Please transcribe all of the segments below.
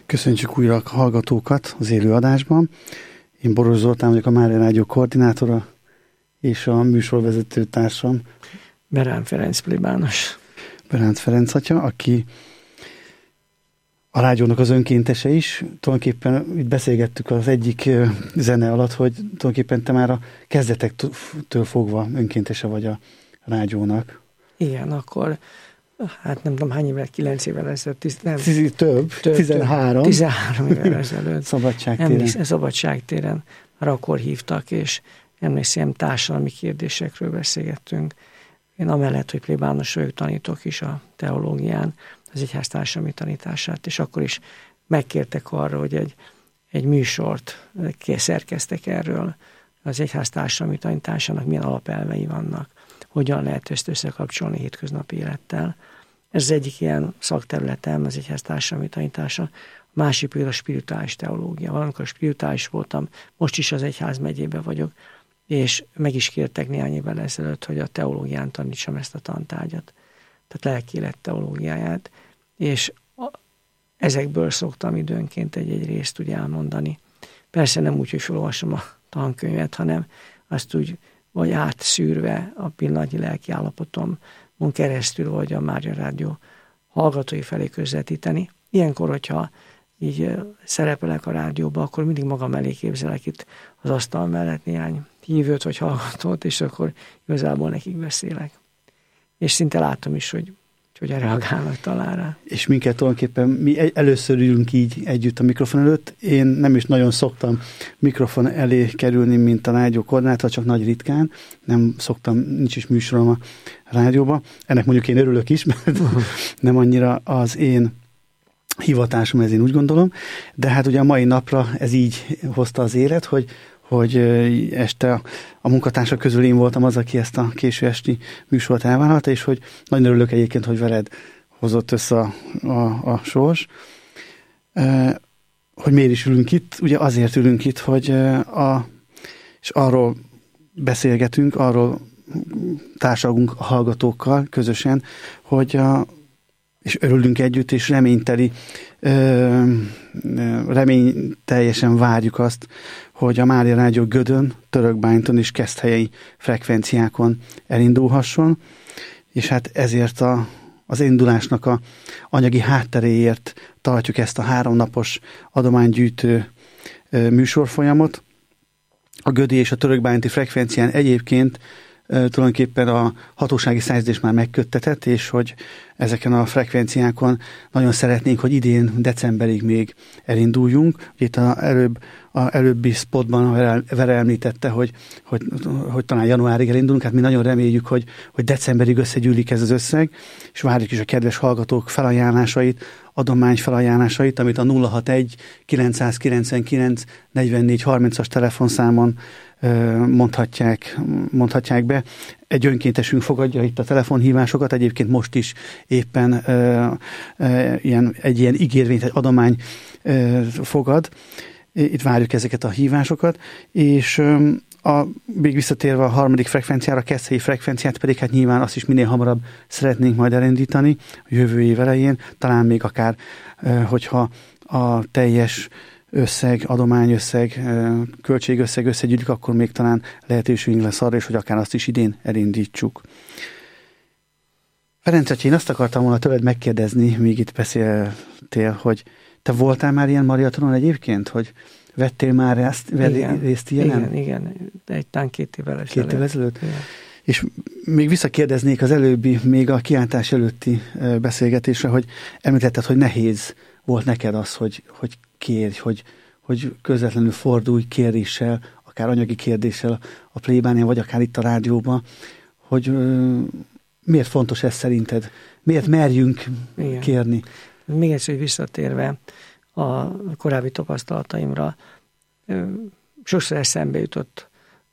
Köszönjük újra a hallgatókat az élő adásban. Én Boros Zoltán vagyok, a Mária Rádió koordinátora, és a műsorvezető társam Beránc Ferenc plébános. Beránc Ferenc atya, aki a rádiónak az önkéntese is. Tulajdonképpen itt beszélgettük az egyik zene alatt, hogy tulajdonképpen te már a kezdetektől fogva önkéntese vagy a rádiónak. Igen, akkor hát nem tudom hány évvel, 9 évvel ezelőtt, több, 13. 13 évvel ezelőtt. Szabadságtéren. Szabadságtéren, már akkor hívtak, és emlékszem, társadalmi kérdésekről beszélgettünk. Én amellett, hogy plébános vagyok, tanítok is a teológián, az egyház társadalmi tanítását, és akkor is megkértek arra, hogy egy műsort szerkeztek erről, az egyház társadalmi tanításának milyen alapelvei vannak, hogyan lehet ezt összekapcsolni hétköznapi élettel. Ez az egyik ilyen szakterületem, az egyház társadalmi tanítása. A másik például a spirituális teológia. Valamikor spirituális voltam, most is az egyház megyében vagyok, és meg is kértek néhány évvel ezelőtt, hogy a teológián tanítsam ezt a tantárgyat, tehát lelki-élet teológiáját, és ezekből szoktam időnként egy részt úgy elmondani. Persze nem úgy, hogy felolvasom a tankönyvet, hanem azt úgy vagy átszűrve a pillanatnyi lelki állapotomon keresztül, vagy a Mária Rádió hallgatói felé közvetíteni. Ilyenkor, hogyha így szerepelek a rádióban, akkor mindig magam elé képzelek itt az asztal mellett néhány hívőt vagy hallgatót, és akkor igazából nekik beszélek. És szinte látom is, hogy reagálnak talán rá. És minket tulajdonképpen mi először ülünk így együtt a mikrofon előtt. Én nem is nagyon szoktam mikrofon elé kerülni, mint a rádió koordinátor, csak nagy ritkán. Nem szoktam, nincs is műsorom a rádióba. Ennek mondjuk én örülök is, mert nem annyira az én hivatásom, ez én úgy gondolom. De hát ugye a mai napra ez így hozta az élet, hogy este a munkatársak közül én voltam az, aki ezt a késő esti műsort elvállalta, és hogy nagyon örülök egyébként, hogy veled hozott össze a sors. Hogy miért is ülünk itt? Ugye azért ülünk itt, hogy és arról beszélgetünk, arról társalgunk a hallgatókkal közösen, hogy és örülünk együtt, és reményteljesen várjuk azt, hogy a Mária Rádió Gödön, Törökbányton és Keszthelyei frekvenciákon elindulhasson, és hát ezért az indulásnak a anyagi hátteréért tartjuk ezt a 3 napos adománygyűjtő műsorfolyamot. A gödi és a törökbányti frekvencián egyébként tulajdonképpen a hatósági szerződés már megköttetett, és hogy ezeken a frekvenciákon nagyon szeretnénk, hogy idén decemberig még elinduljunk. Itt előbbi spotban Vera említette, hogy talán januárig elindulunk, hát mi nagyon reméljük, hogy decemberig összegyűlik ez az összeg, és várjuk is a kedves hallgatók felajánlásait, adományfelajánlásait, amit a 061 999 44 30-as telefonszámon mondhatják be. Egy önkéntesünk fogadja itt a telefonhívásokat, egyébként most is éppen egy ilyen ígérvényt, egy adomány fogad. Itt várjuk ezeket a hívásokat, és még visszatérve a 3. frekvenciára, a Keszthelyi frekvenciát pedig hát nyilván azt is minél hamarabb szeretnénk majd elindítani a jövő év elején, talán még akár, hogyha a teljes összeg, adományösszeg, költségösszeg összegyűlik, akkor még talán lehetőségünk lesz arra is, hogy akár azt is idén elindítsuk. Ferenc atya, én azt akartam volna tőled megkérdezni, míg itt beszéltél, hogy te voltál már ilyen mariatonon egyébként, hogy vettél már részt ilyenen? Igen. Talán 2 évvel ezelőtt. 2 évvel ezelőtt? Igen. És még visszakérdeznék az előbbi, még a kiáltás előtti beszélgetésre, hogy említetted, hogy nehéz volt neked az, hogy kérj, hogy közvetlenül fordulj kéréssel, akár anyagi kérdéssel a plébánián, vagy akár itt a rádióban, hogy miért fontos ez szerinted? Miért merjünk kérni? Még egyszer visszatérve a korábbi tapasztalataimra, sokszor eszembe jutott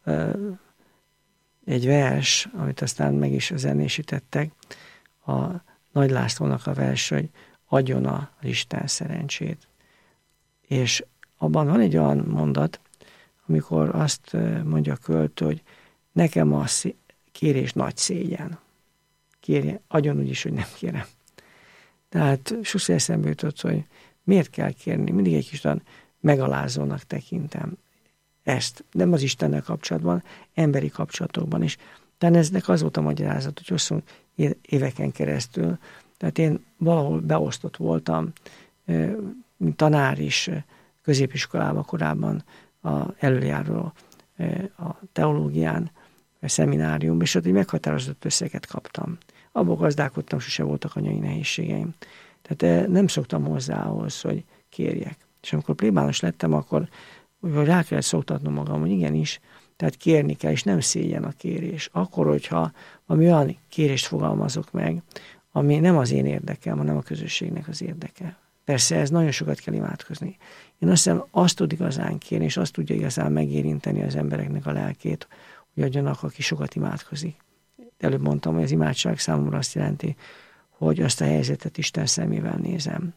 egy vers, amit aztán meg is zenésítettek, a Nagy Lászlónak a vers, hogy adjon az Isten szerencsét. És abban van egy olyan mondat, amikor azt mondja a költő, hogy nekem a kérés nagy szégyen. Kérje, adjon úgy is, hogy nem kérem. Tehát sokszor eszembe jutott, hogy Miért kell kérni? Mindig egy kis olyan megalázónak tekintem ezt. Nem az Istennel kapcsolatban, emberi kapcsolatokban is. Tehát eznek az volt a magyarázat, hogy hosszú éveken keresztül. Tehát én valahol beosztott voltam, mint tanár is középiskolában korábban előjáró a teológián, a szeminárium, és ott egy meghatározott összeget kaptam. Abból gazdálkodtam, sose voltak anyai nehézségeim. Tehát nem szoktam hozzá ahhoz, hogy kérjek. És amikor plébános lettem, akkor rá kellett szoktatnom magam, hogy igenis, tehát kérni kell, és nem szégyen a kérés. Akkor, hogyha valami olyan kérést fogalmazok meg, ami nem az én érdekem, hanem a közösségnek az érdeke. Persze ez nagyon sokat kell imádkozni. Én azt hiszem, azt tud igazán kérni, és azt tudja igazán megérinteni az embereknek a lelkét, hogy adjanak, aki sokat imádkozik. Előbb mondtam, hogy az imádság számomra azt jelenti, hogy azt a helyzetet Isten szemével nézem.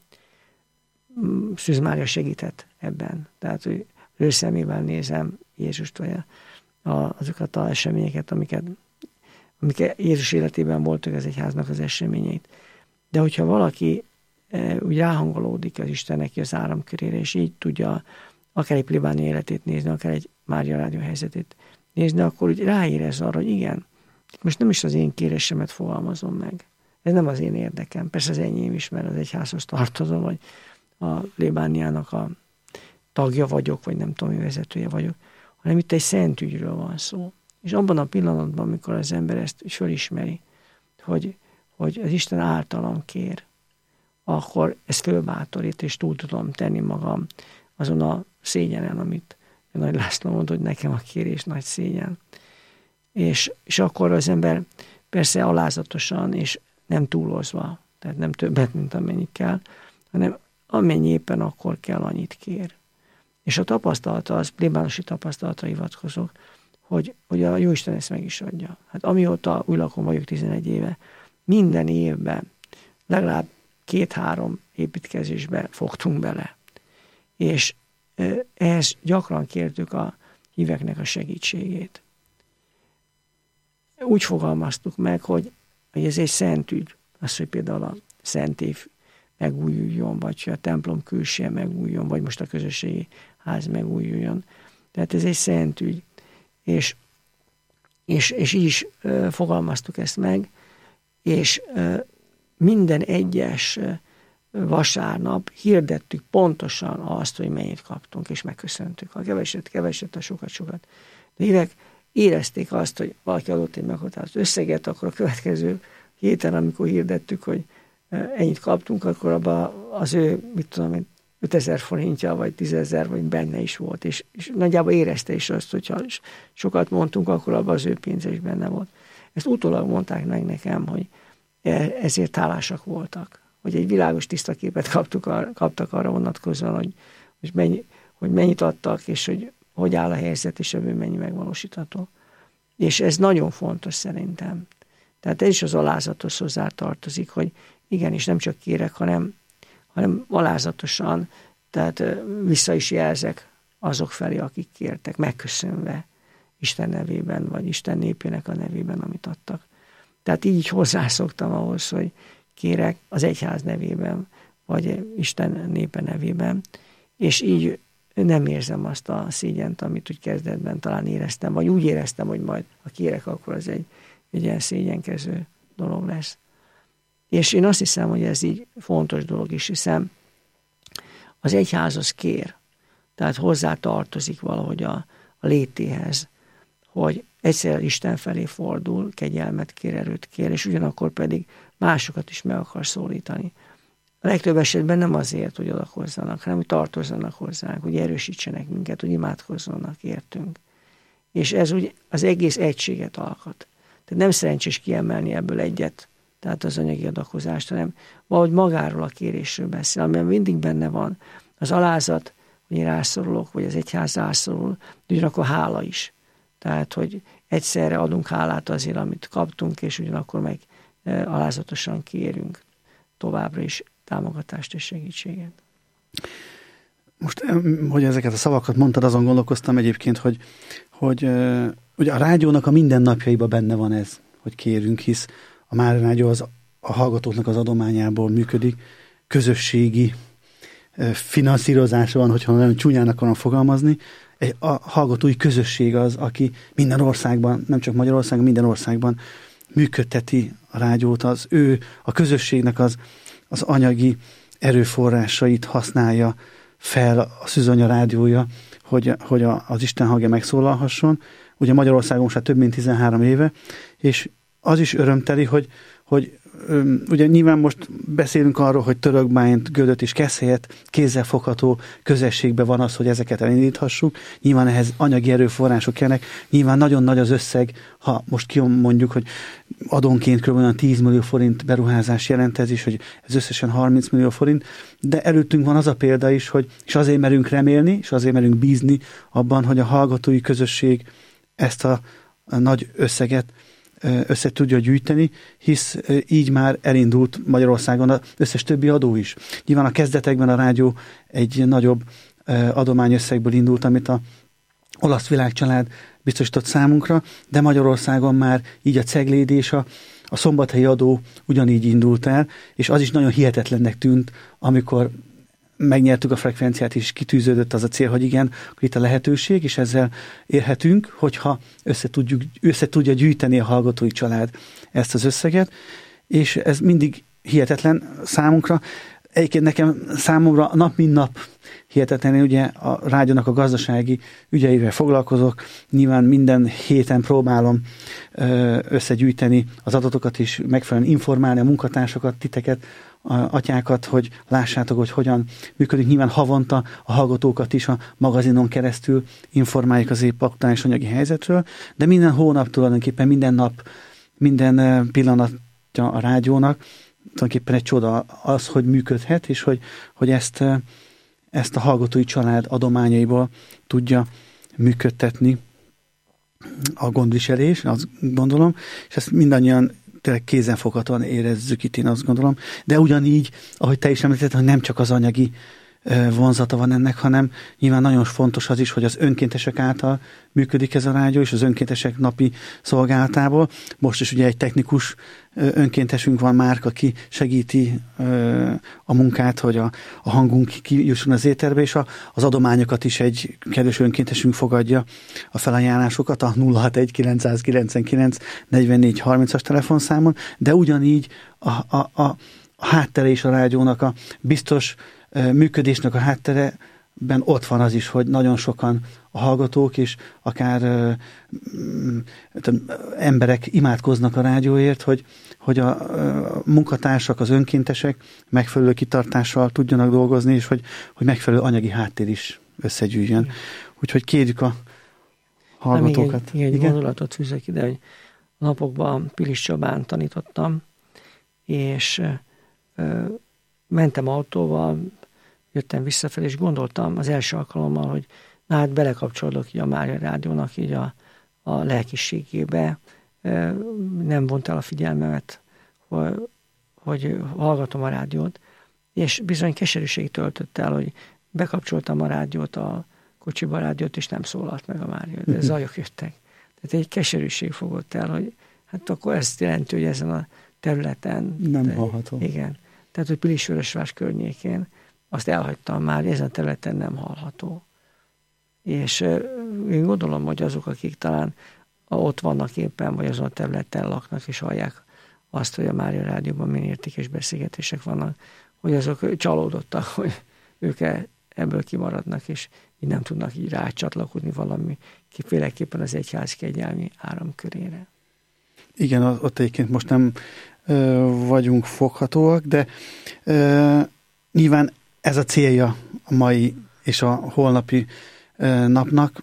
Szűz Mária segített ebben. Tehát, hogy ő szemével nézem Jézust, vagy azokat az eseményeket, amik Jézus életében voltak az egyháznak az eseményeit. De hogyha valaki úgy ráhangolódik az Isten neki az áramkörére, és így tudja akár egy plébánia életét nézni, akár egy Mária Rádió helyzetét nézni, akkor úgy ráérez arra, hogy igen, most nem is az én kérésemet fogalmazom meg. Ez nem az én érdekem. Persze az enyém is, mert az egyházhoz tartozom, vagy a plébániának a tagja vagyok, vagy nem tudom, vezetője vagyok, hanem itt egy szent ügyről van szó. És abban a pillanatban, amikor az ember ezt felismeri, hogy az Isten általam kér, akkor ez fölbátorít, és túl tudom tenni magam azon a szégyenen, amit Nagy László mondta, hogy nekem a kérés nagy szégyen. És akkor az ember persze alázatosan, és nem túlozva, tehát nem többet, mint amennyit kell, hanem amennyi éppen akkor kell, annyit kér. És a tapasztalata, az plébánosi tapasztalatra hivatkozok, hogy a Jóisten ezt meg is adja. Hát amióta új lakon vagyok 11 éve, minden évben legalább 2-3 építkezésbe fogtunk bele. És ehhez gyakran kértük a híveknek a segítségét. Úgy fogalmaztuk meg, hogy ez egy szent ügy. Az, hogy például a Szent Év megújuljon, vagy hogy a templom külseje megújuljon, vagy most a közösségi ház megújuljon. Tehát ez egy szent ügy. És így is fogalmaztuk ezt meg, és minden egyes vasárnap hirdettük pontosan azt, hogy mennyit kaptunk, és megköszöntük. Ha keveset, a sokat. De hívek érezték azt, hogy valaki adott egy meghatározott összeget, akkor a következő héten, amikor hirdettük, hogy ennyit kaptunk, akkor abban az ő, 5000 forintja, vagy 10 000, vagy benne is volt. És nagyjából érezte is azt, hogyha sokat mondtunk, akkor abban az ő pénze is benne volt. Ezt utólag mondták meg nekem, hogy ezért hálásak voltak. Hogy egy világos tiszta képet kaptak arra vonatkozóan, hogy mennyit adtak, és hogy áll a helyzet, és ebből mennyi megvalósítható. És ez nagyon fontos szerintem. Tehát ez is az alázathoz hozzá tartozik, hogy igenis nem csak kérek, hanem alázatosan, tehát vissza is jelzek azok felé, akik kértek, megköszönve Isten nevében, vagy Isten népének a nevében, amit adtak. Tehát így hozzászoktam ahhoz, hogy kérek az egyház nevében, vagy Isten népe nevében, és így nem érzem azt a szégyent, amit úgy kezdetben talán éreztem, vagy úgy éreztem, hogy majd ha kérek, akkor az egy ilyen szégyenkező dolog lesz. És én azt hiszem, hogy ez így fontos dolog is, hiszen az egyházhoz kér, tehát hozzá tartozik valahogy a létéhez, hogy egyszer Isten felé fordul, kegyelmet kér, erőt kér, és ugyanakkor pedig másokat is meg akar szólítani. A legtöbb esetben nem azért, hogy adakozzanak, hanem hogy tartozzanak hozzánk, hogy erősítsenek minket, hogy imádkozzanak értünk. És ez úgy az egész egységet alkot. Tehát nem szerencsés kiemelni ebből egyet, tehát az anyagi adakozást, hanem valahogy magáról a kérésről beszél, amiben mindig benne van az alázat, hogy én rászorulok, vagy az egyház rászorul, de ugyanakkor hála is. Tehát, hogy egyszerre adunk hálát azért, amit kaptunk, és ugyanakkor meg alázatosan kérünk továbbra is támogatást és segítséget. Most, hogy ezeket a szavakat mondtad, azon gondolkoztam egyébként, hogy ugye a rádiónak a mindennapjaiban benne van ez, hogy kérünk, hisz a Mária Rádió az a hallgatóknak az adományából működik, közösségi finanszírozása van, hogyha nagyon csúnyán akarom fogalmazni. A hallgatói közösség az, aki minden országban, nem csak Magyarországon, minden országban működteti a rádiót, a közösségnek az anyagi erőforrásait használja fel a Szűzonya rádiója, hogy az Isten hangja megszólalhasson. Ugye Magyarországon most már több mint 13 éve, és az is örömteli, hogy ugye nyilván most beszélünk arról, hogy Törökbányt, Gödöt és Keszthelyet kézzelfogható közösségben van az, hogy ezeket elindíthassuk. Nyilván ehhez anyagi erőforrások kellnek. Nyilván nagyon nagy az összeg, ha most mondjuk, hogy adónként kb. 10 millió forint beruházás jelent ez is, hogy ez összesen 30 millió forint, de előttünk van az a példa is, és azért merünk remélni, és azért merünk bízni abban, hogy a hallgatói közösség ezt a nagy összeget össze tudja gyűjteni, hisz így már elindult Magyarországon az összes többi adó is. Nyilván a kezdetekben a rádió egy nagyobb adományösszegből indult, amit a Olasz Világcsalád biztosított számunkra, de Magyarországon már így a cegléd és a szombathelyi adó ugyanígy indult el, és az is nagyon hihetetlennek tűnt, amikor megnyertük a frekvenciát, és kitűződött az a cél, hogy igen, akkor itt a lehetőség, és ezzel érhetünk, hogyha össze tudja gyűjteni a hallgatói család ezt az összeget, és ez mindig hihetetlen számunkra. Egyébként számomra nap mint nap hihetetlen, én ugye a rádiónak a gazdasági ügyeivel foglalkozok, nyilván minden héten próbálom összegyűjteni az adatokat, és megfelelően informálni a munkatársakat, titeket, atyákat, hogy lássátok, hogy hogyan működik. Nyilván havonta a hallgatókat is a magazinon keresztül informáljuk az épp aktuális anyagi helyzetről, de minden hónap tulajdonképpen, minden nap, minden pillanatja a rádiónak tulajdonképpen egy csoda az, hogy működhet, és hogy ezt a hallgatói család adományaiból tudja működtetni a gondviselés, azt gondolom, és ezt mindannyian tényleg kézenfoghatóan érezzük itt, én azt gondolom. De ugyanígy, ahogy te is említetted, hogy nem csak az anyagi vonzata van ennek, hanem nyilván nagyon fontos az is, hogy az önkéntesek által működik ez a rádió, és az önkéntesek napi szolgálatából. Most is ugye egy technikus önkéntesünk van, Márk, aki segíti a munkát, hogy a hangunk kijusson az éterbe, és az adományokat is egy kedves önkéntesünk fogadja, a felajánlásokat a 061 999 44 30-as telefonszámon, de ugyanígy a háttere és a rádiónak a biztos működésnek a háttereben ott van az is, hogy nagyon sokan a hallgatók és akár emberek imádkoznak a rádióért, hogy a munkatársak, az önkéntesek megfelelő kitartással tudjanak dolgozni, és hogy megfelelő anyagi háttér is összegyűjjön. Úgyhogy kérjük a hallgatókat. Még egy gondolatot fűzök ide, hogy a napokban Pilis Csabán tanítottam, és mentem autóval, jöttem visszafelé, és gondoltam az első alkalommal, hogy hát belekapcsolódok így a Mária Rádiónak így a lelkiségébe, nem vont el a figyelmemet, hogy hallgatom a rádiót, és bizony keserűség töltött el, hogy bekapcsoltam a rádiót, a kocsiba a rádiót, és nem szólalt meg a Mária, de zajok jöttek. Tehát egy keserűség fogott el, hogy hát akkor ezt jelenti, hogy ezen a területen nem hallható. Igen. Tehát, hogy Pilisvörösvás környékén azt elhagytam már, ezen a területen nem hallható. És én gondolom, hogy azok, akik talán ott vannak éppen, vagy azon a területen laknak, és hallják azt, hogy a Mária Rádióban milyen értékes beszélgetések vannak, hogy azok csalódottak, hogy ők ebből kimaradnak, és így nem tudnak így rácsatlakozni valami féleképpen az egyház kegyelmi áramkörére. Igen, ott egyébként most nem vagyunk foghatóak, de nyilván ez a célja a mai és a holnapi napnak,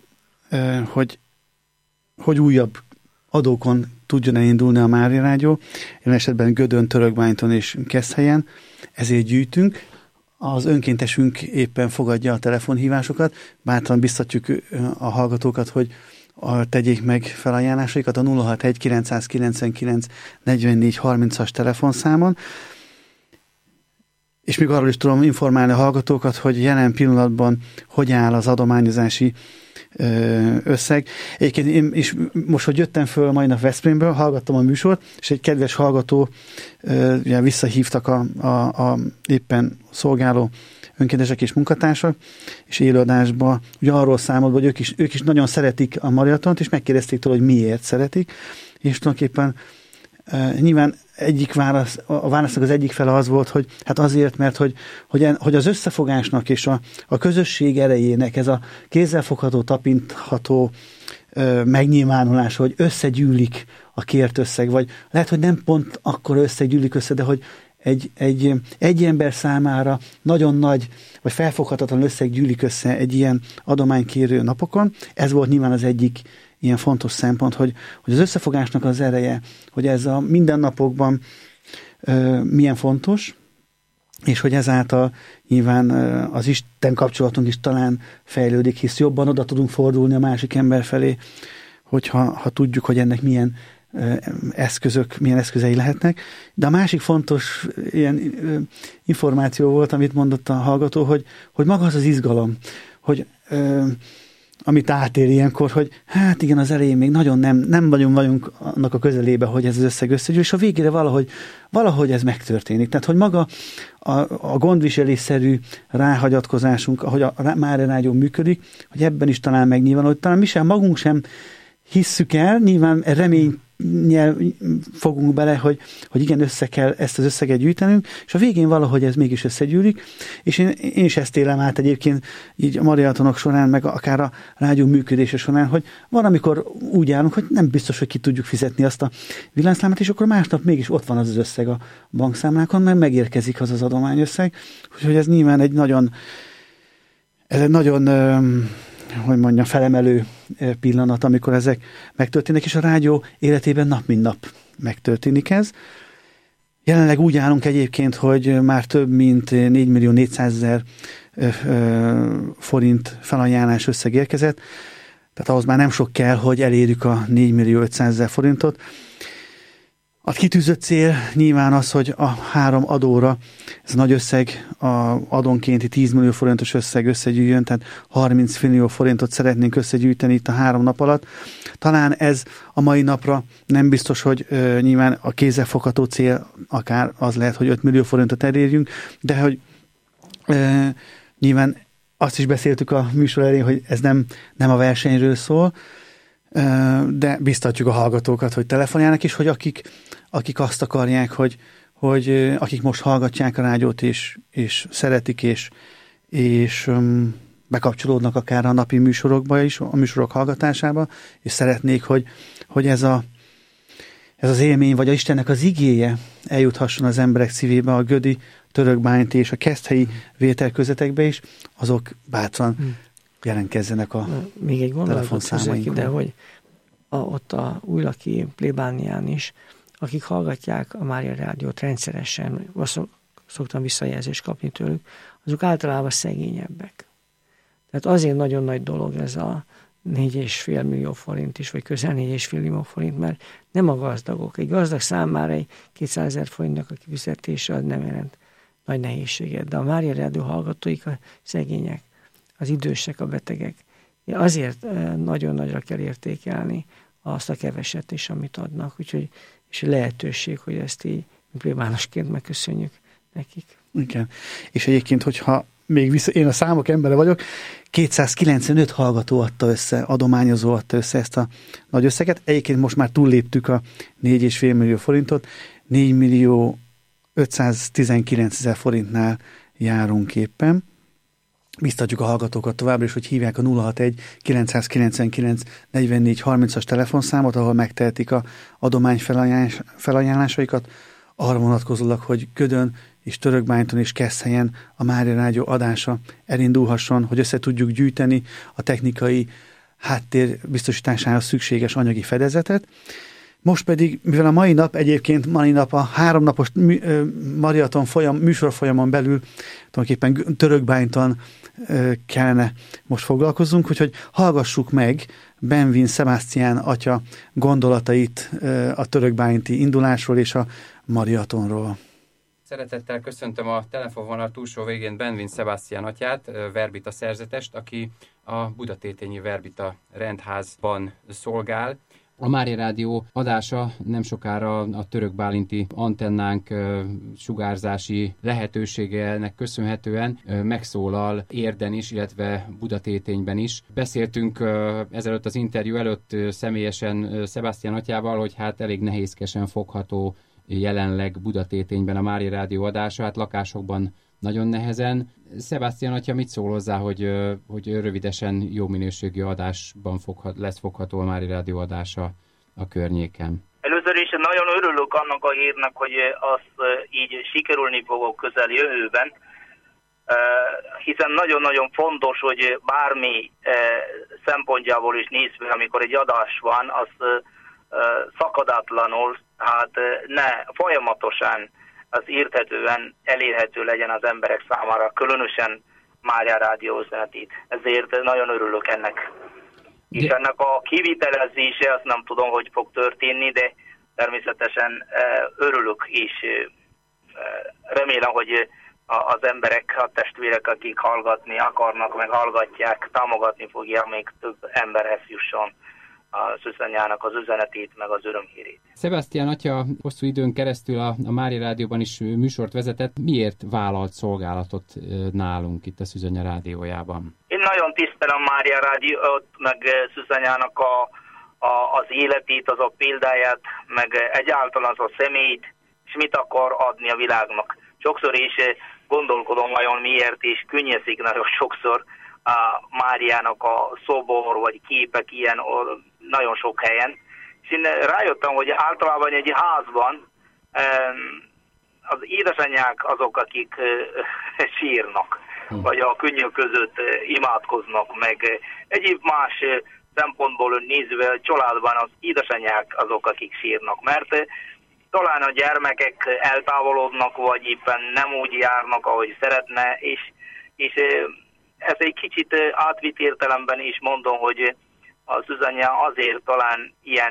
hogy újabb adókon tudjon elindulni a Mária Rádió, jelen esetben Gödön, Törökbányton és Keszthelyen, ezért gyűjtünk. Az önkéntesünk éppen fogadja a telefonhívásokat, bátran biztatjuk a hallgatókat, hogy tegyék meg felajánlásaikat a 061 999 44 30-as telefonszámon, És még arról is tudom informálni a hallgatókat, hogy jelen pillanatban hogy áll az adományozási összeg. Egyébként én is most, hogy jöttem föl mai nap Veszprémből, hallgattam a műsort, és egy kedves hallgató visszahívtak a éppen szolgáló önkéntesek és munkatársak, és élőadásban ugye arról számolt, hogy ők is nagyon szeretik a maratont, és megkérdezték tőle, hogy miért szeretik, és tulajdonképpen nyilván a válasznak az egyik fele az volt, hogy hát azért, mert hogy az összefogásnak és a közösség erejének ez a kézzelfogható, tapintható megnyilvánulás, hogy összegyűlik a kért összeg, vagy lehet, hogy nem pont akkor összegyűlik össze, de hogy egy ember számára nagyon nagy, vagy felfoghatatlan összeg gyűlik össze egy ilyen adománykérő napokon. Ez volt nyilván az egyik ilyen fontos szempont, hogy az összefogásnak az ereje, hogy ez a mindennapokban milyen fontos, és hogy ezáltal nyilván az Isten kapcsolatunk is talán fejlődik, hisz jobban oda tudunk fordulni a másik ember felé, hogyha tudjuk, hogy ennek milyen eszközei lehetnek. De a másik fontos ilyen információ volt, amit mondott a hallgató, hogy maga az izgalom, hogy amit átér ilyenkor, hogy hát igen, az elején még nagyon nem vagyunk annak a közelébe, hogy ez az összeg összegyűl, és a végére valahogy ez megtörténik. Tehát, hogy maga a gondviselésszerű ráhagyatkozásunk, ahogy a Mária Rádió működik, hogy ebben is talán megnyilvánul, hogy talán mi sem magunk sem hisszük el, nyilván remény fogunk bele, hogy igen, össze kell ezt az összeget gyűjtenünk, és a végén valahogy ez mégis összegyűlik, és én is ezt élem át egyébként így a maratonok során, meg akár a rádió működése során, hogy van, amikor úgy állunk, hogy nem biztos, hogy ki tudjuk fizetni azt a villanyszámlát, és akkor másnap mégis ott van az összeg a bankszámlákon, mert megérkezik az adományösszeg, úgyhogy ez nyilván egy nagyon hogy mondjam, felemelő pillanat, amikor ezek megtörténnek, és a rádió életében nap mint nap megtörténik ez. Jelenleg úgy állunk egyébként, hogy már több mint 4.400.000 forint felajánlás összeg érkezett, tehát ahhoz már nem sok kell, hogy elérjük a 4.500.000 forintot. A kitűzött cél nyilván az, hogy a 3 adóra ez a nagy összeg, a adónkénti 10 millió forintos összeg összegyűjjön, tehát 30 millió forintot szeretnénk összegyűjteni itt a 3 nap alatt. Talán ez a mai napra nem biztos, hogy nyilván a kézzelfogható cél akár az lehet, hogy 5 millió forintot elérjünk, de hogy nyilván azt is beszéltük a műsor elején, hogy ez nem a versenyről szól, de biztatjuk a hallgatókat, hogy telefonálnak is, hogy akik azt akarják, hogy akik most hallgatják a rádiót, és szeretik, és bekapcsolódnak akár a napi műsorokba is, a műsorok hallgatásába, és szeretnék, hogy ez az élmény, vagy a Istennek az igéje eljuthasson az emberek szívébe, a gödi, törökbányti és a keszthelyi vételközetekbe is, azok bátran jelentkezzenek a még egy telefonszámainkon. De hogy ott a újlaki plébánián is, akik hallgatják a Mária Rádiót rendszeresen, szoktam visszajelzést kapni tőlük, azok általában szegényebbek. Tehát azért nagyon nagy dolog ez a 4,5 millió forint is, vagy közel 4,5 millió forint, mert nem a gazdagok. Egy gazdag számára egy 200.000 forintnak a kifizetése az nem jelent nagy nehézséget, de a Mária Rádió hallgatóik a szegények, az idősek, a betegek. Azért nagyon nagyra kell értékelni azt a keveset is, amit adnak, úgyhogy és lehetőség, hogy ezt így plébánosként megköszönjük nekik. Igen. És egyébként, hogyha még én a számok embere vagyok, 295 hallgató adta össze, adományozó adta össze ezt a nagy összeget. Egyébként most már túlléptük a 4,5 millió forintot, 4.519.000 forintnál járunk éppen. Biztatjuk a hallgatókat továbbra is, hogy hívják a 061 999 44 30-as telefonszámot, ahol megtehetik a adomány felajánlásaikat, arra vonatkozólag, hogy Gödön és Törökbányton és Keszthelyen a Mária Rádió adása elindulhasson, hogy össze tudjuk gyűjteni a technikai háttér biztosításához szükséges anyagi fedezetet. Most pedig, mivel a mai nap a 3 napos maraton műsorfolyamon belül tulajdonképpen Törökbányton kellene most foglalkozzunk, úgyhogy hallgassuk meg Benvin Sebastián atya gondolatait a törökbányti indulásról és a maratonról. Szeretettel köszöntöm a telefonvonal túlsó végén Benvin Sebastian atyát, verbita szerzetest, aki a Budatétényi Verbita rendházban szolgál. A Mária Rádió adása nem sokára a Török Bálinti antennánk sugárzási lehetőségenek köszönhetően megszólal Érden is, illetve Budatétényben is. Beszéltünk ezelőtt az interjú előtt személyesen Sebastian atyával, hogy hát elég nehézkesen fogható jelenleg Budatétényben a Mária Rádió adása, hát lakásokban nagyon nehezen. Sebastian atya mit szól hozzá, hogy rövidesen jó minőségű adásban lesz fogható a Mária Rádió adása a környéken? Először is nagyon örülök annak a hírnek, hogy az így sikerülni fog közel jövőben, hiszen nagyon-nagyon fontos, hogy bármi szempontjából is nézve, amikor egy adás van, az szakadatlanul, hát ne folyamatosan az érthetően elérhető legyen az emberek számára, különösen Mária Rádió üzenetét. Ezért nagyon örülök ennek. És ennek a kivitelezése, azt nem tudom, hogy fog történni, de természetesen örülök, és remélem, hogy az emberek, a testvérek, akik hallgatni akarnak, meg hallgatják, támogatni fogják, még több emberhez jusson a Szűzanyának az üzenetét, meg az örömhírét. Sebastian atya hosszú időn keresztül a Mária Rádióban is műsort vezetett. Miért vállalt szolgálatot nálunk itt a Szűzanya Rádiójában? Én nagyon tisztelem Mária Rádiót, meg Szűzanyának az életét, az a példáját, meg egyáltalán az a személyt, és mit akar adni a világnak. Sokszor is gondolkodom vajon miért, és könnyeszik nagyon sokszor a Máriának a szobor, vagy képek ilyen nagyon sok helyen. És én rájöttem, hogy általában egy házban az édesanyák azok, akik sírnak, vagy a könnyek között imádkoznak, meg egyéb más szempontból nézve a családban az édesanyák azok, akik sírnak, mert talán a gyermekek eltávolodnak, vagy éppen nem úgy járnak, ahogy szeretne, és ez egy kicsit átvitt értelemben is mondom, hogy a Szűzanya azért talán ilyen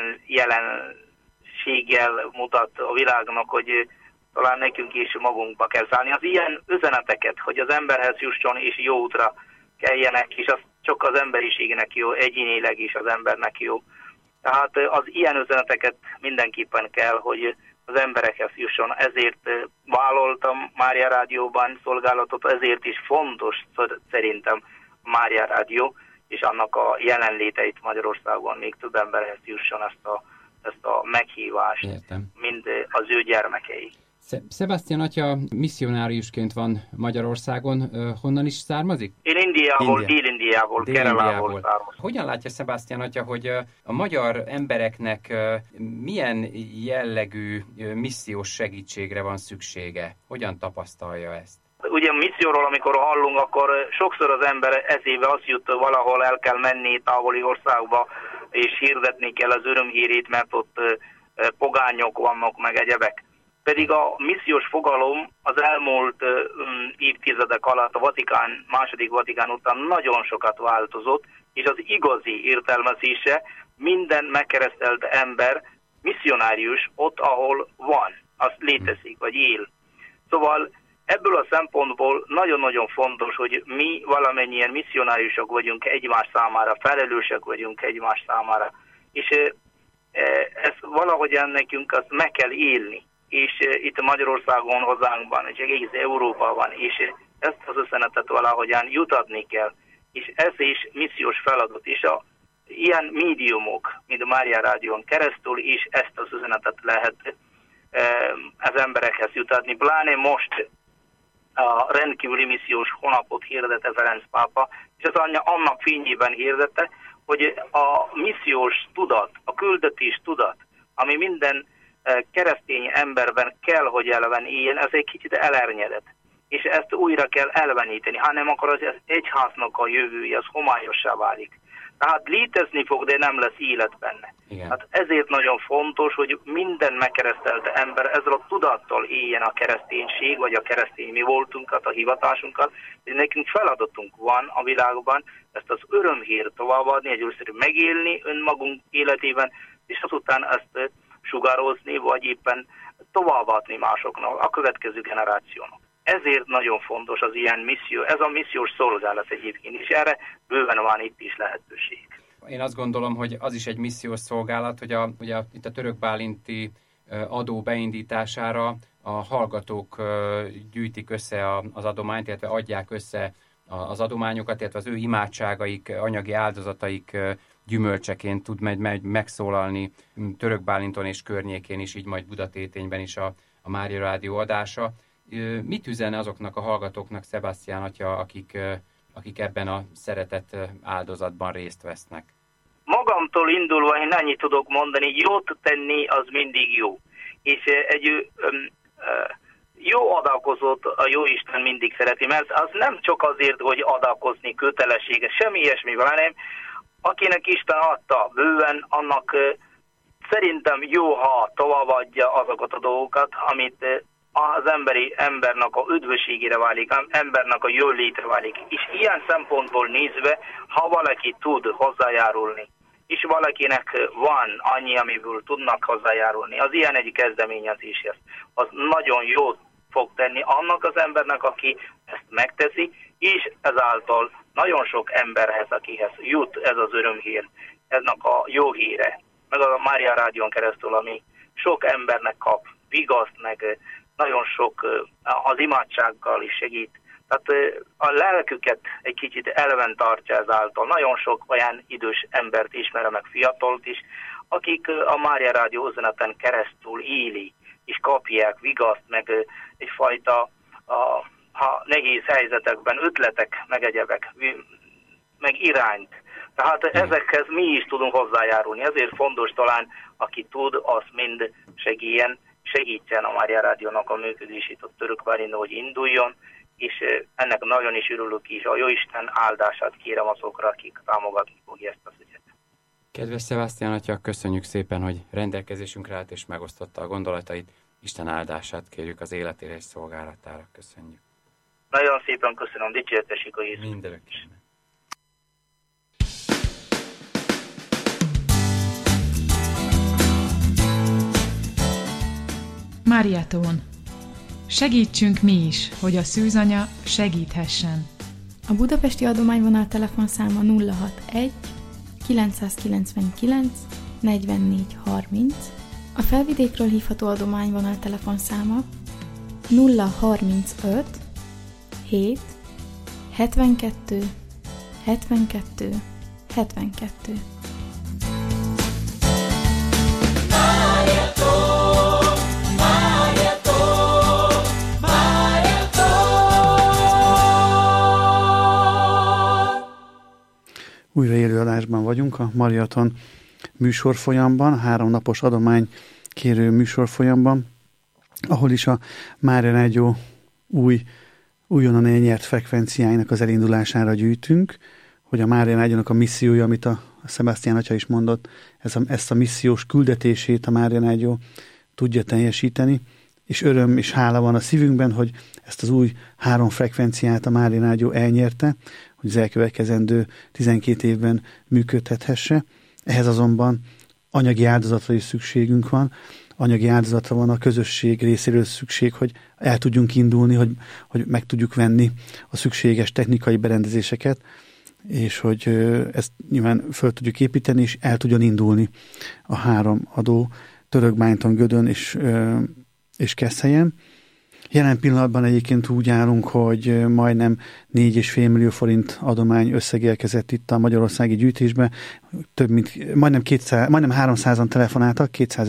jelenséggel mutat a világnak, hogy talán nekünk is magunkba kell szállni. Az ilyen üzeneteket, hogy az emberhez jusson és jó útra keljenek, és az csak az emberiségnek jó, egyénileg is az embernek jó. Tehát az ilyen üzeneteket mindenképpen kell, hogy az emberekhez jusson. Ezért vállaltam Mária Rádióban szolgálatot, ezért is fontos szerintem Mária Rádió, és annak a jelenléteit Magyarországon még több emberhez jusson ezt a meghívást, mint az ő gyermekei. Sebastian atya misszionáriusként van Magyarországon. Honnan is származik? Én Dél-Indiából, Kerelából származom. Hogyan látja Sebastian atya, hogy a magyar embereknek milyen jellegű missziós segítségre van szüksége? Hogyan tapasztalja ezt? Ugye a misszióról, amikor hallunk, akkor sokszor az ember eszébe azt jut, valahol el kell menni távoli országba, és hirdetni kell az örömhírét, mert ott pogányok vannak, meg egyebek. Pedig a missziós fogalom az elmúlt évtizedek alatt a második Vatikán után nagyon sokat változott, és az igazi értelmezése minden megkeresztelt ember misszionárius ott, ahol van, az létezik, vagy él. Szóval ebből a szempontból nagyon-nagyon fontos, hogy mi valamennyien misszionáriusok vagyunk egymás számára, felelősek vagyunk egymás számára, és ezt valahogyan nekünk azt meg kell élni. És itt Magyarországon, hazánkban, és egész Európában, és ezt az üzenetet valahogyan jutatni kell. És ez is missziós feladat, és ilyen médiumok, mint a Mária Rádión keresztül is ezt az üzenetet lehet az emberekhez jutatni. Pláne most a rendkívüli missziós hónapot hirdette Ferenc pápa, és az annak fényében hirdette, hogy a missziós tudat, a küldetés tudat, ami minden keresztény emberben kell, hogy elven éljen, ez egy kicsit elernyedett. És ezt újra kell elveníteni, hanem akkor az egyháznak a jövője, az homályossá válik. Tehát létezni fog, de nem lesz élet benne. Hát ezért nagyon fontos, hogy minden megkeresztelt ember ezzel a tudattal éljen a kereszténység, vagy a keresztény mi voltunkat, a hivatásunkat, és nekünk feladatunk van a világban ezt az örömhírt továbbadni, először megélni önmagunk életében, és azután ezt sugározni, vagy éppen továbbadni másoknak, a következő generációnak. Ezért nagyon fontos az ilyen misszió, ez a missziós szolgálat egyébként, és erre bőven van itt is lehetőség. Én azt gondolom, hogy az is egy missziós szolgálat, hogy ugye itt a törökbálinti adó beindítására a hallgatók gyűjtik össze az adományt, illetve adják össze az adományokat, illetve az ő imádságaik, anyagi áldozataik gyümölcseként tud megszólalni Törökbálinton és környékén is, így majd Budatétényben is a Mária Rádió adása. Mit üzen azoknak a hallgatóknak, Sebastian atya, akik ebben a szeretett áldozatban részt vesznek? Magamtól indulva én annyit tudok mondani, jót tenni az mindig jó. És egy jó adakozót a Jóisten mindig szereti, mert az nem csak azért, hogy adakozni kötelessége, semmi ilyesmi, hanem akinek Isten adta bőven, annak szerintem jó, ha továbbadja azokat a dolgokat, amit az embernek a üdvösségére válik, embernek a jólétre válik. És ilyen szempontból nézve, ha valaki tud hozzájárulni, és valakinek van annyi, amiből tudnak hozzájárulni, az ilyen egy kezdeményezéshez, az nagyon jót fog tenni annak az embernek, aki ezt megteszi, és ezáltal nagyon sok emberhez, akihez jut ez az örömhír, eznek a jó híre, meg a Mária Rádión keresztül, ami sok embernek kap vigaszt, meg nagyon sok az imádsággal is segít. Tehát a lelküket egy kicsit elven tartja ezáltal. Nagyon sok olyan idős embert ismerem, meg fiatalt is, akik a Mária Rádió üzeneten keresztül éli, és kapják vigaszt, meg egyfajta ha nehéz helyzetekben ötletek, meg egyebek, meg irányt. Tehát ezekhez mi is tudunk hozzájárulni. Ezért fontos talán, aki tud, az mind segítsen a Mária Rádiónak a működését a Törökbálinton, hogy induljon, és ennek nagyon is örülök is. A Jóisten áldását kérem azokra, akik támogatni fogja ezt az ügyet. Kedves Sebastian atya, köszönjük szépen, hogy rendelkezésünkre állt és megosztotta a gondolatait. Isten áldását kérjük az életére és szolgálatára. Köszönjük. Nagyon szépen köszönöm, dicsértessék a Jézus. Mindörökké. Máriátón. Segítsünk mi is, hogy a szűzanya segíthessen. A budapesti adományvonal telefonszáma 061 999 44 30. A felvidékről hívható adományvonal telefonszáma 035 7 72 72 72. Újra élő adásban vagyunk a Mariaton műsorfolyamban, 3 napos adománykérő műsorfolyamban, ahol is a Mária Rádió újonnan elnyert frekvenciáinak az elindulására gyűjtünk, hogy a Mária Rádiónak a missziója, amit a Sebastian atya is mondott, ezt a missziós küldetését a Mária Rádió tudja teljesíteni, és öröm és hála van a szívünkben, hogy ezt az új 3 frekvenciát a Mária Rádió elnyerte, hogy az elkövetkezendő 12 évben működhethesse. Ehhez azonban anyagi áldozatra is szükségünk van. Anyagi áldozatra van a közösség részéről szükség, hogy el tudjunk indulni, hogy meg tudjuk venni a szükséges technikai berendezéseket, és hogy ezt nyilván föl tudjuk építeni, és el tudjon indulni a 3 adó Törökbálinton, Gödön és Keszthelyen. Jelen pillanatban egyébként úgy állunk, hogy majdnem 4,5 millió forint adomány összeg érkezett itt a magyarországi gyűjtésbe. Majdnem 300-an telefonáltak,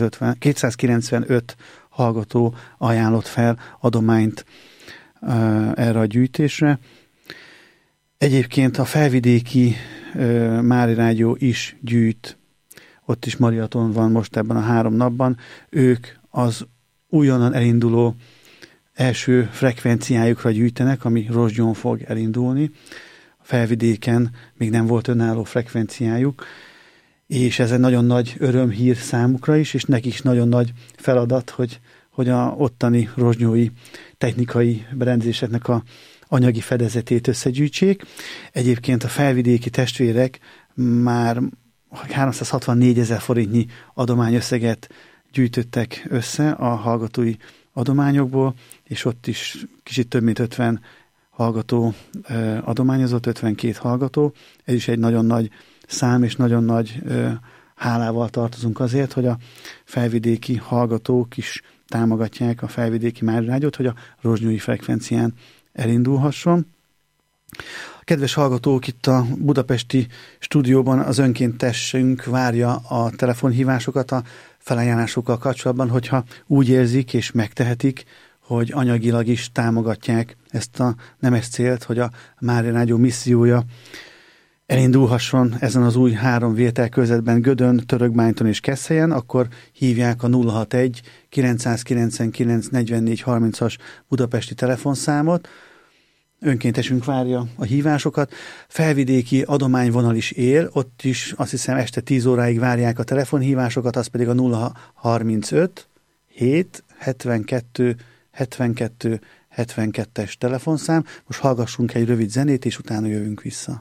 295 hallgató ajánlott fel adományt erre a gyűjtésre. Egyébként a felvidéki Mária Rádió is gyűjt, ott is Mariaton van most ebben a 3 napban. Ők az újonnan elinduló első frekvenciájukra gyűjtenek, ami Rozsdyon fog elindulni. A felvidéken még nem volt önálló frekvenciájuk, és ez egy nagyon nagy örömhír számukra is, és nekik is nagyon nagy feladat, hogy a ottani rozsnyói technikai berendezéseknek a anyagi fedezetét összegyűjtsék. Egyébként a felvidéki testvérek már 364 000 forintnyi adományösszeget gyűjtöttek össze a hallgatói adományokból, és ott is kicsit több mint 50 hallgató adományozott, 52 hallgató. Ez is egy nagyon nagy szám, és nagyon nagy hálával tartozunk azért, hogy a felvidéki hallgatók is támogatják a felvidéki Mária Rádiót, hogy a rozsnyói frekvencián elindulhasson. Kedves hallgatók, itt a budapesti stúdióban az önkéntesünk várja a telefonhívásokat a felajánlásokkal kapcsolatban, hogyha úgy érzik és megtehetik, hogy anyagilag is támogatják ezt a nemes célt, hogy a Mária Rádió missziója elindulhasson ezen az új 3 vételkörzetben Gödön, Törökbányton és Keszthelyen, akkor hívják a 061 999 44 30-as budapesti telefonszámot. Önkéntesünk várja a hívásokat. Felvidéki adományvonal is él, ott is azt hiszem este 10 óráig várják a telefonhívásokat, az pedig a 035 7 72 72 72-es telefonszám. Most hallgassunk egy rövid zenét, és utána jövünk vissza.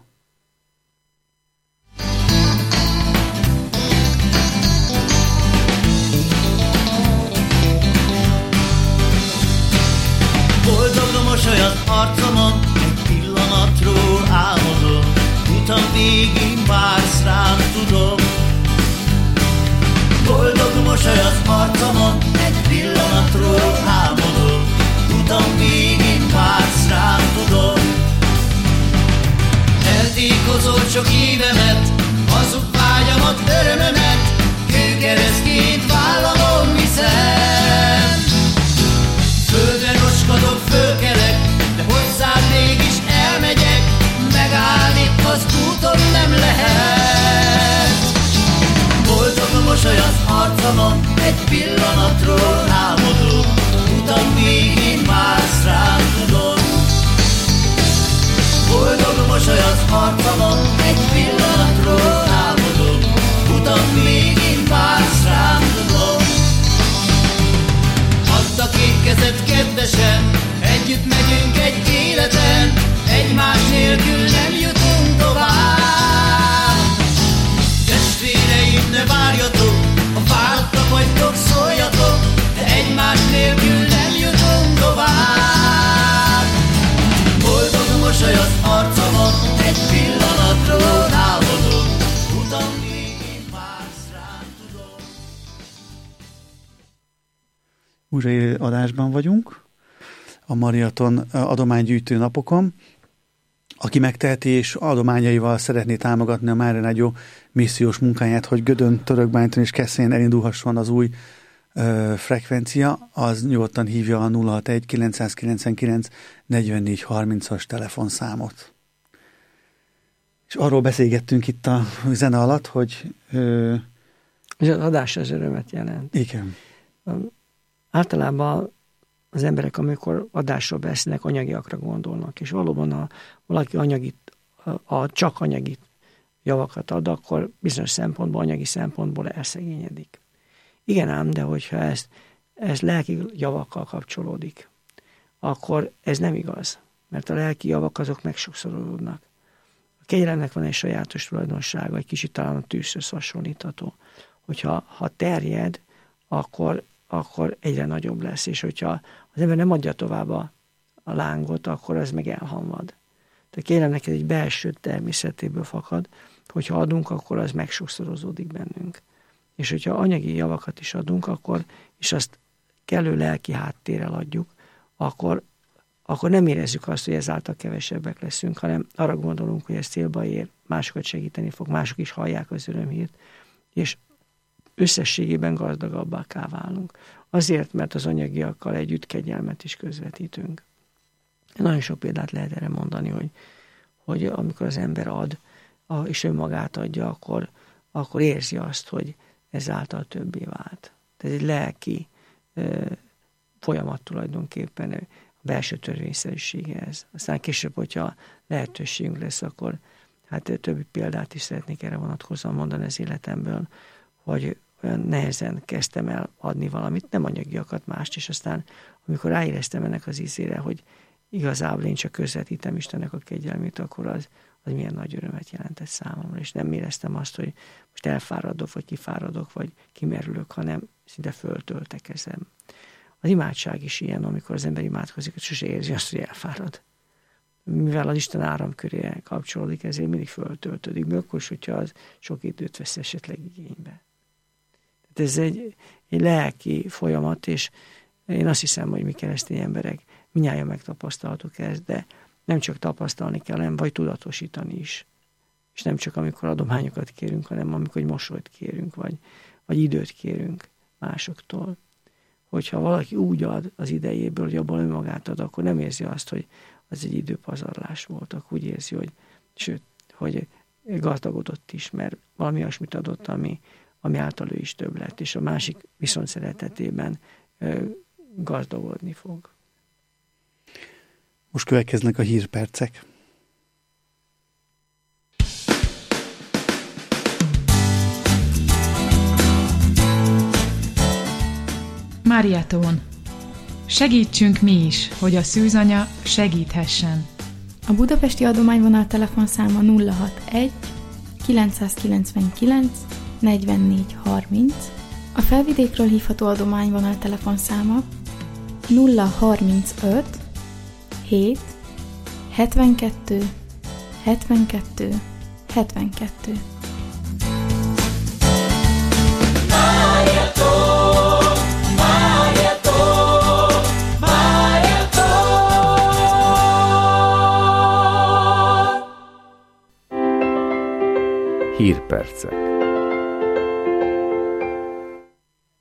Boldog mosoly az arcomon, egy pillanatról álmodom, utam végén vársz rám, tudom. Boldog mosoly az arcomon, egy pillanatról álmodom, utam végén vársz rám, tudom. Eltékozol sok évemet, hazug vágyamat, örömömet, kőkeresztként vállalom viszem. Földre roskadok, fölkelek, de hozzád mégis elmegyek, megállni az úton nem lehet. Boldog a mosoly az arcomon, egy pillanatról álmodom, utam végén vársz rám, tudom. Boldog a mosoly az arcomon, egy pillanatról álmodom, utam végén vársz rám, tudom. Add a két kezed, kedvesem, együtt megyünk egy életen, egymás nélkül nem jutunk tovább. Testvéreim, ne várjatok, ha fáradtak vagytok, szóljatok, de egymás nélkül nem jutunk tovább. Boldog mosoly az arcomon, egy pillanatról álmodom, utam végén vársz rám, tudom. Újra adásban vagyunk, a Mariaton adománygyűjtő napokon. Aki megteheti és adományaival szeretné támogatni a Mária Rádió missziós munkáját, hogy Gödön, Törökbányton és Keszthelyen elindulhasson az új frekvencia, az nyugodtan hívja a 061 999 44 30-as telefonszámot. És arról beszélgettünk itt a zene alatt, hogy... Az adás az örömet jelent. Igen. Általában az emberek, amikor adásról beszélnek, anyagiakra gondolnak, és valóban valaki csak anyagi javakat ad, akkor bizonyos szempontból, anyagi szempontból elszegényedik. Igen ám, de hogyha ez lelki javakkal kapcsolódik, akkor ez nem igaz, mert a lelki javak azok megsokszorozódnak. A kegyelemnek van egy sajátos tulajdonsága, egy kicsit talán a tűzhöz hasonlítható. Hogyha terjed, akkor egyre nagyobb lesz, és hogyha az ember nem adja tovább a lángot, akkor az meg elhamvad. Tehát kegyelemnek ez egy belső természetéből fakad, hogyha adunk, akkor az megsokszorozódik bennünk. És hogyha anyagi javakat is adunk, és azt kellő lelki háttérrel adjuk, akkor nem érezzük azt, hogy ezáltal kevesebbek leszünk, hanem arra gondolunk, hogy ez célba ér, másokat segíteni fog, mások is hallják az örömhírt, és összességében gazdagabbá válunk. Azért, mert az anyagiakkal együtt kegyelmet is közvetítünk. Nagyon sok példát lehet erre mondani, hogy amikor az ember ad, és önmagát adja, akkor érzi azt, hogy ezáltal többé vált. Tehát egy lelki folyamat tulajdonképpen, a belső törvényszerűsége ez. Aztán később, hogyha lehetőségünk lesz, akkor hát többi példát is szeretnék erre vonatkozóan mondani az életemből, hogy olyan nehezen kezdtem el adni valamit, nem anyagiakat, mást, és aztán amikor ráéreztem ennek az ízére, hogy igazából én csak közvetítem Istennek a kegyelmét, akkor az az milyen nagy örömet jelentett számomra, és nem éreztem azt, hogy most elfáradok, vagy kifáradok, vagy kimerülök, hanem szinte föltöltekezem. Az imádság is ilyen, amikor az ember imádkozik, hogy sose érzi azt, hogy elfárad. Mivel az Isten áramköré kapcsolódik, ezért mindig föltöltődik, még akkor is, hogyha az sok időt vesz esetleg igénybe. Tehát ez egy lelki folyamat, és én azt hiszem, hogy mi keresztény emberek mindnyájan megtapasztaltuk ezt, de nem csak tapasztalni kell, hanem vagy tudatosítani is. És nem csak amikor adományokat kérünk, hanem amikor mosolyt kérünk, vagy időt kérünk másoktól. Hogyha valaki úgy ad az idejéből, hogy abból önmagát ad, akkor nem érzi azt, hogy az egy időpazarlás volt, akkor úgy érzi, hogy gazdagodott is, mert valami olyasmit adott, ami által ő is több lett, és a másik viszont szeretetében gazdagodni fog. Most következnek a hírpercek. Mariathon. Segítsünk mi is, hogy a szűzanya segíthessen. A budapesti adományvonal telefonszáma 061 999 44 30, a felvidékről hívható adományvonal telefonszáma 035 7 72 72 72. Hírpercek.